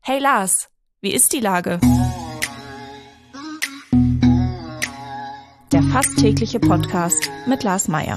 Hey Lars, wie ist die Lage? Der fast tägliche Podcast mit Lars Meyer.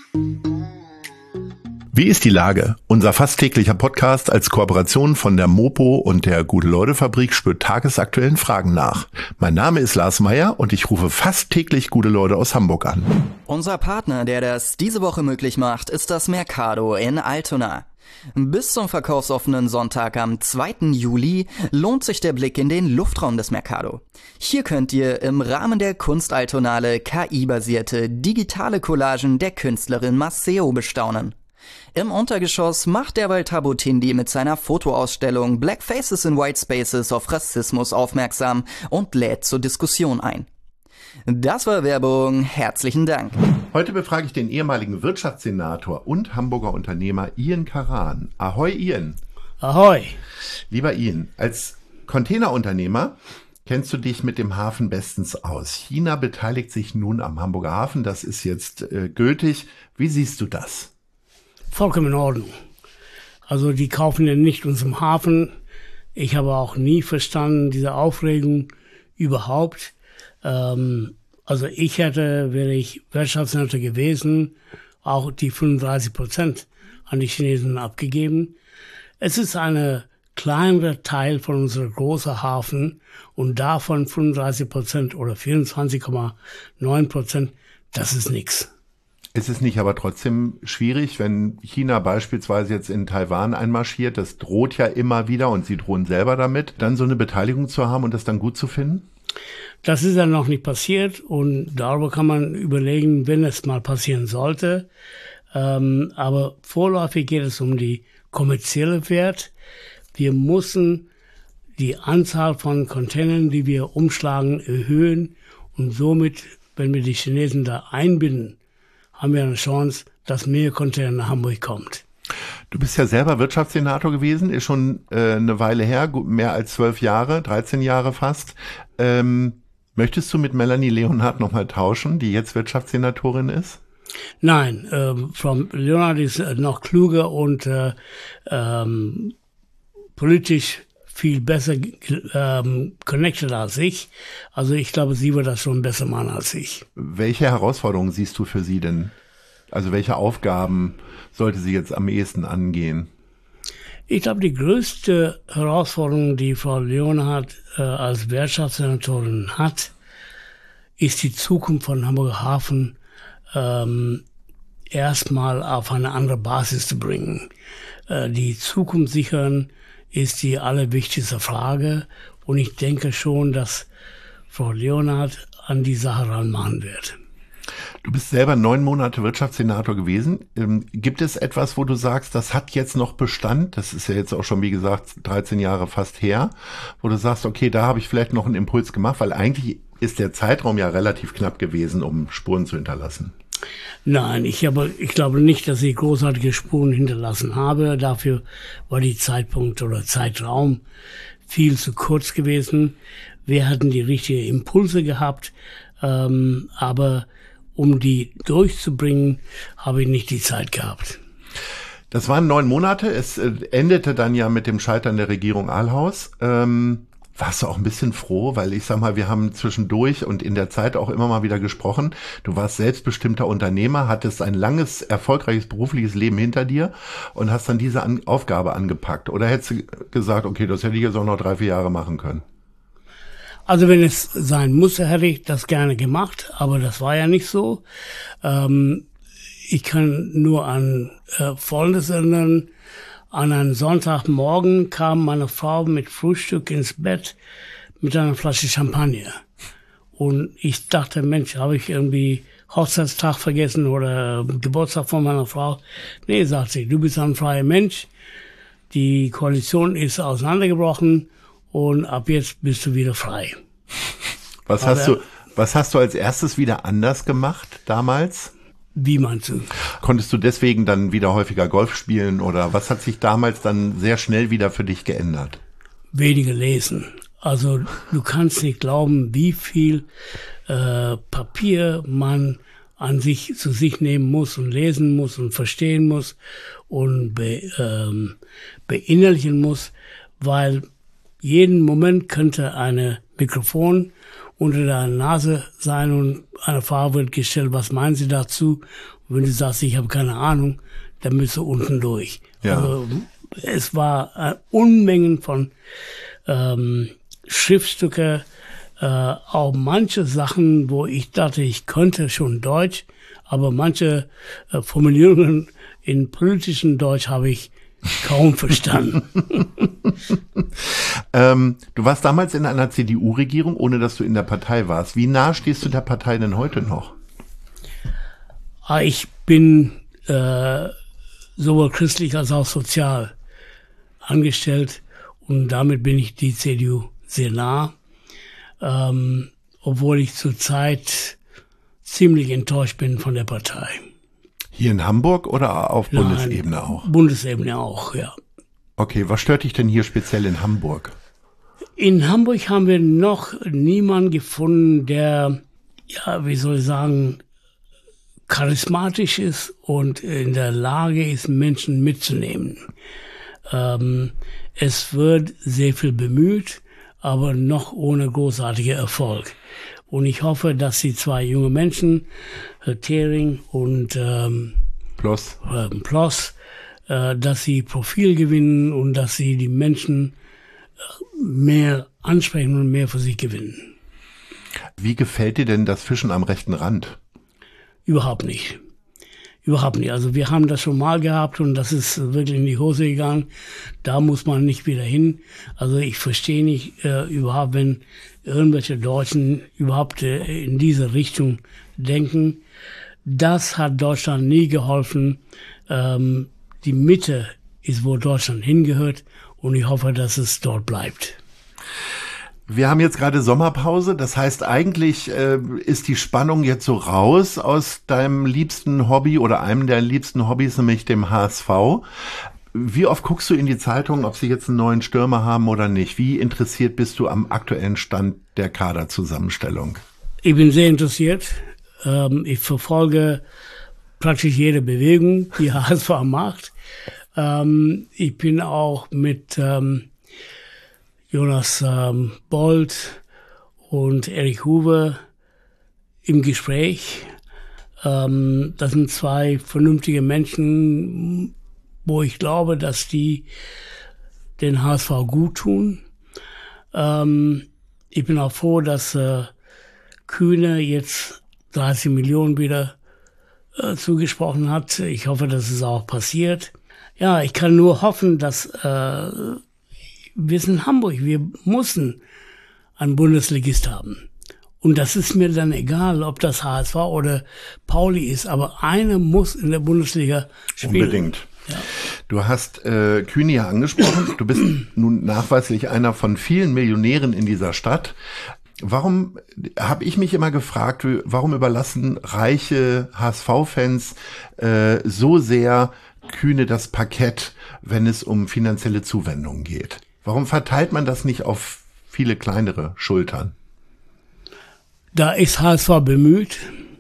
Wie ist die Lage? Unser fast täglicher Podcast als Kooperation von der Mopo und der Gute-Leute-Fabrik spürt tagesaktuellen Fragen nach. Mein Name ist Lars Meyer und ich rufe fast täglich gute Leute aus Hamburg an. Unser Partner, der das diese Woche möglich macht, ist das Mercado in Altona. Bis zum verkaufsoffenen Sonntag am 2. Juli lohnt sich der Blick in den Luftraum des Mercado. Hier könnt ihr im Rahmen der Kunstaltonale KI-basierte digitale Collagen der Künstlerin Maceo bestaunen. Im Untergeschoss macht derweil Thabo Tindi mit seiner Fotoausstellung Black Faces in White Spaces auf Rassismus aufmerksam und lädt zur Diskussion ein. Das war Werbung. Herzlichen Dank. Heute befrage ich den ehemaligen Wirtschaftssenator und Hamburger Unternehmer Ian Karan. Ahoi Ian. Ahoi. Lieber Ian, als Containerunternehmer kennst du dich mit dem Hafen bestens aus. China beteiligt sich nun am Hamburger Hafen. Das ist jetzt gültig. Wie siehst du das? Vollkommen in Ordnung. Also die kaufen ja nicht unseren Hafen. Ich habe auch nie verstanden, diese Aufregung überhaupt. Also ich hätte, wäre ich Wirtschaftssenator gewesen, auch die 35% an die Chinesen abgegeben. Es ist ein kleinerer Teil von unserem großen Hafen und davon 35% oder 24,9%, das ist nichts. Ist es nicht aber trotzdem schwierig, wenn China beispielsweise jetzt in Taiwan einmarschiert, das droht ja immer wieder und sie drohen selber damit, dann so eine Beteiligung zu haben und das dann gut zu finden? Das ist ja noch nicht passiert und darüber kann man überlegen, wenn es mal passieren sollte. Aber vorläufig geht es um die kommerzielle Wert. Wir müssen die Anzahl von Containern, die wir umschlagen, erhöhen und somit, wenn wir die Chinesen da einbinden, haben wir eine Chance, dass mehr Container nach Hamburg kommt. Du bist ja selber Wirtschaftssenator gewesen, ist schon eine Weile her, mehr als 12 Jahre, 13 Jahre fast. Möchtest du mit Melanie Leonhardt nochmal tauschen, die jetzt Wirtschaftssenatorin ist? Nein, Frau Leonhardt ist noch kluger und politisch viel besser connected als ich. Also ich glaube, sie wird das schon besser machen als ich. Welche Herausforderungen siehst du für sie denn? Also welche Aufgaben sollte sie jetzt am ehesten angehen? Ich glaube, die größte Herausforderung, die Frau Leonhardt als Wirtschaftssenatorin hat, ist die Zukunft von Hamburger Hafen erstmal auf eine andere Basis zu bringen. Die Zukunft sichern ist die allerwichtigste Frage und ich denke schon, dass Frau Leonhardt an die Sache ranmachen wird. Du bist selber 9 Monate Wirtschaftssenator gewesen. Gibt es etwas, wo du sagst, das hat jetzt noch Bestand? Das ist ja jetzt auch schon, wie gesagt, 13 Jahre fast her, wo du sagst, okay, da habe ich vielleicht noch einen Impuls gemacht, weil eigentlich ist der Zeitraum ja relativ knapp gewesen, um Spuren zu hinterlassen. Nein, ich glaube nicht, dass ich großartige Spuren hinterlassen habe. Dafür war die Zeitpunkt oder Zeitraum viel zu kurz gewesen. Wir hatten die richtigen Impulse gehabt, aber um die durchzubringen, habe ich nicht die Zeit gehabt. Das waren 9 Monate. Es endete dann ja mit dem Scheitern der Regierung Ahlhaus. Warst du auch ein bisschen froh? Weil ich sag mal, wir haben zwischendurch und in der Zeit auch immer mal wieder gesprochen. Du warst selbstbestimmter Unternehmer, hattest ein langes, erfolgreiches berufliches Leben hinter dir und hast dann diese Aufgabe angepackt. Oder hättest du gesagt, okay, das hätte ich jetzt auch noch 3-4 Jahre machen können? Also wenn es sein musste, hätte ich das gerne gemacht, aber das war ja nicht so. Ich kann nur an Folgendes erinnern. An einem Sonntagmorgen kam meine Frau mit Frühstück ins Bett mit einer Flasche Champagner. Und ich dachte, Mensch, habe ich irgendwie Hochzeitstag vergessen oder Geburtstag von meiner Frau? Nee, sagt sie, du bist ein freier Mensch. Die Koalition ist auseinandergebrochen. Und ab jetzt bist du wieder frei. Was hast du als erstes wieder anders gemacht damals? Wie meinst du? Konntest du deswegen dann wieder häufiger Golf spielen oder was hat sich damals dann sehr schnell wieder für dich geändert? Weniger lesen. Also du kannst nicht glauben, wie viel Papier man zu sich nehmen muss und lesen muss und verstehen muss und beinnerlichen muss, weil jeden Moment könnte eine Mikrofon unter der Nase sein und eine Frage wird gestellt, was meinen Sie dazu? Und wenn du sagst, ich habe keine Ahnung, dann bist du unten durch. Ja. Also, es war Unmengen von Schriftstücke, auch manche Sachen, wo ich dachte, ich könnte schon Deutsch, aber manche Formulierungen in politischem Deutsch habe ich kaum verstanden. Du warst damals in einer CDU-Regierung, ohne dass du in der Partei warst. Wie nah stehst du der Partei denn heute noch? Ich bin sowohl christlich als auch sozial angestellt und damit bin ich die CDU sehr nah, obwohl ich zurzeit ziemlich enttäuscht bin von der Partei. Hier in Hamburg oder auf Bundesebene auch? Bundesebene auch, ja. Okay, was stört dich denn hier speziell in Hamburg? In Hamburg haben wir noch niemanden gefunden, der, ja, wie soll ich sagen, charismatisch ist und in der Lage ist, Menschen mitzunehmen. Es wird sehr viel bemüht, aber noch ohne großartigen Erfolg. Und ich hoffe, dass die zwei junge Menschen, Herr Thering und Ploss, dass sie Profil gewinnen und dass sie die Menschen mehr ansprechen und mehr für sich gewinnen. wie gefällt dir denn das Fischen am rechten Rand? Überhaupt nicht. Überhaupt nicht. Also wir haben das schon mal gehabt und das ist wirklich in die Hose gegangen. Da muss man nicht wieder hin. Also ich verstehe nicht überhaupt, wenn irgendwelche Deutschen überhaupt in diese Richtung denken. Das hat Deutschland nie geholfen. Die Mitte ist, wo Deutschland hingehört und ich hoffe, dass es dort bleibt. Wir haben jetzt gerade Sommerpause, das heißt eigentlich ist die Spannung jetzt so raus aus deinem liebsten Hobby oder einem der liebsten Hobbys, nämlich dem HSV. Wie oft guckst du in die Zeitung, ob sie jetzt einen neuen Stürmer haben oder nicht? Wie interessiert bist du am aktuellen Stand der Kaderzusammenstellung? Ich bin sehr interessiert. Ich verfolge praktisch jede Bewegung, die HSV macht. Ich bin auch mit Jonas Bold und Erik Huber im Gespräch. Das sind zwei vernünftige Menschen, wo ich glaube, dass die den HSV gut tun. Ich bin auch froh, dass Kühne jetzt 30 Millionen wieder zugesprochen hat. Ich hoffe, dass es auch passiert. Ja, ich kann nur hoffen, dass wir sind Hamburg, wir müssen einen Bundesligist haben. Und das ist mir dann egal, ob das HSV oder Pauli ist, aber einer muss in der Bundesliga spielen. Unbedingt. Ja. Du hast Kühne ja angesprochen. Du bist nun nachweislich einer von vielen Millionären in dieser Stadt. Warum, habe ich mich immer gefragt, warum überlassen reiche HSV-Fans so sehr Kühne das Parkett, wenn es um finanzielle Zuwendungen geht? Warum verteilt man das nicht auf viele kleinere Schultern? Da ist HSV bemüht.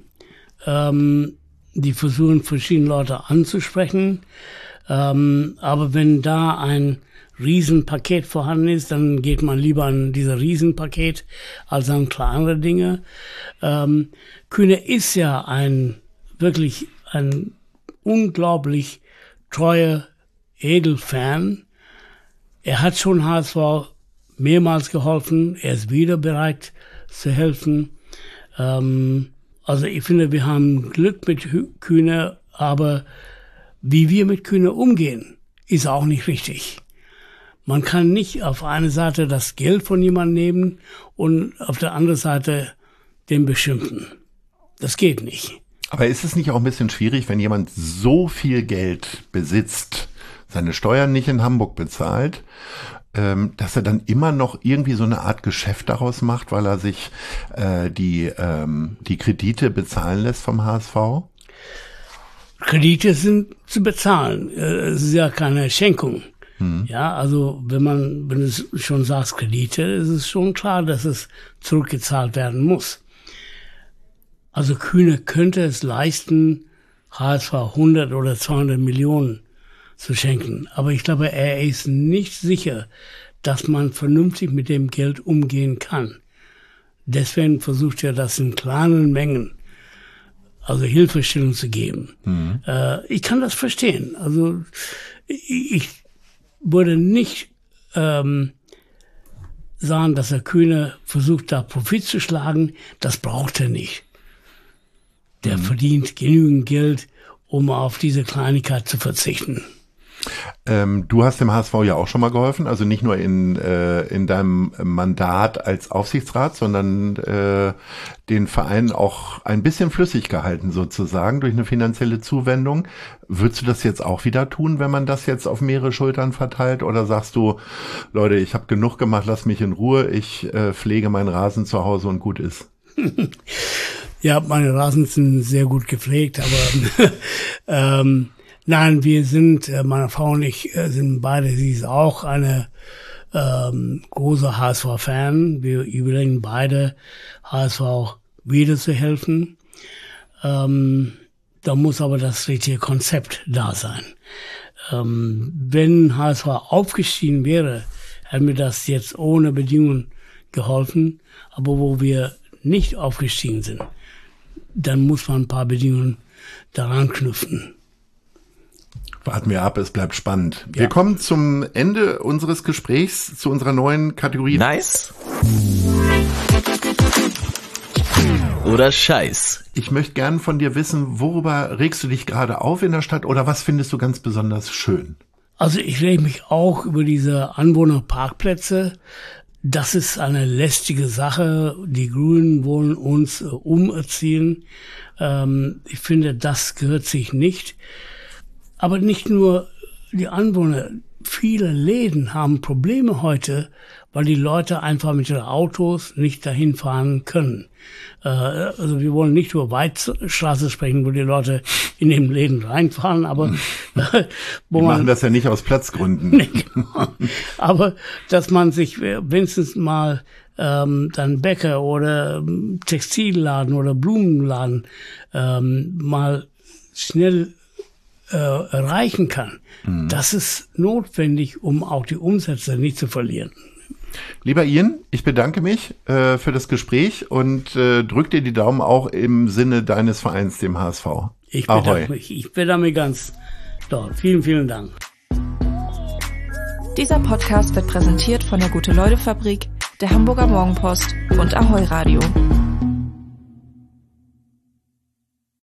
Die versuchen, verschiedene Leute anzusprechen. Aber wenn da ein Riesenpaket vorhanden ist, dann geht man lieber an dieses Riesenpaket als an kleinere Dinge. Kühne ist ja wirklich ein unglaublich treuer Edelfan. Er hat schon HSV mehrmals geholfen. Er ist wieder bereit zu helfen. Also ich finde, wir haben Glück mit Kühne, aber wie wir mit Kühne umgehen, ist auch nicht richtig. Man kann nicht auf eine Seite das Geld von jemandem nehmen und auf der anderen Seite den beschimpfen. Das geht nicht. Aber ist es nicht auch ein bisschen schwierig, wenn jemand so viel Geld besitzt, seine Steuern nicht in Hamburg bezahlt, dass er dann immer noch irgendwie so eine Art Geschäft daraus macht, weil er sich die Kredite bezahlen lässt vom HSV? Kredite sind zu bezahlen. Es ist ja keine Schenkung. Ja, also wenn du schon sagst Kredite, ist es schon klar, dass es zurückgezahlt werden muss. Also Kühne könnte es leisten, HSV 100 oder 200 Millionen zu schenken. Aber ich glaube, er ist nicht sicher, dass man vernünftig mit dem Geld umgehen kann. Deswegen versucht er das in kleinen Mengen, also Hilfestellung zu geben. Ich kann das verstehen. Also ich würde nicht sagen, dass der Kühne versucht, da Profit zu schlagen. Das braucht er nicht. Der verdient genügend Geld, um auf diese Kleinigkeit zu verzichten. Du hast dem HSV ja auch schon mal geholfen, also nicht nur in deinem Mandat als Aufsichtsrat, sondern den Verein auch ein bisschen flüssig gehalten sozusagen durch eine finanzielle Zuwendung. Würdest du das jetzt auch wieder tun, wenn man das jetzt auf mehrere Schultern verteilt? Oder sagst du, Leute, ich habe genug gemacht, lass mich in Ruhe, ich pflege meinen Rasen zu Hause und gut ist? Ja, meine Rasen sind sehr gut gepflegt, aber nein, wir sind, meine Frau und ich sind beide, sie ist auch eine große HSV-Fan. Wir überlegen beide, HSV wieder zu helfen. Da muss aber das richtige Konzept da sein. Wenn HSV aufgestiegen wäre, hätten wir das jetzt ohne Bedingungen geholfen. Aber wo wir nicht aufgestiegen sind, dann muss man ein paar Bedingungen daran knüpfen. Warten wir ab, es bleibt spannend. Ja. Wir kommen zum Ende unseres Gesprächs, zu unserer neuen Kategorie. Nice oder Scheiß. Ich möchte gern von dir wissen, worüber regst du dich gerade auf in der Stadt oder was findest du ganz besonders schön? Also ich rege mich auch über diese Anwohnerparkplätze. Das ist eine lästige Sache. Die Grünen wollen uns umerziehen. Ich finde, das gehört sich nicht. Aber nicht nur die Anwohner, viele Läden haben Probleme heute, weil die Leute einfach mit ihren Autos nicht dahin fahren können. Also wir wollen nicht über Weidstraße sprechen, wo die Leute in den Läden reinfahren, aber wo man machen das ja nicht aus Platzgründen. Nee, genau. Aber dass man sich wenigstens mal dann Bäcker oder Textilladen oder Blumenladen mal schnell erreichen kann. Das ist notwendig, um auch die Umsätze nicht zu verlieren. Lieber Ian, ich bedanke mich für das Gespräch und drück dir die Daumen auch im Sinne deines Vereins, dem HSV. Ich bedanke mich ganz doll. Vielen, vielen Dank. Dieser Podcast wird präsentiert von der Gute-Leute-Fabrik, der Hamburger Morgenpost und Ahoi Radio.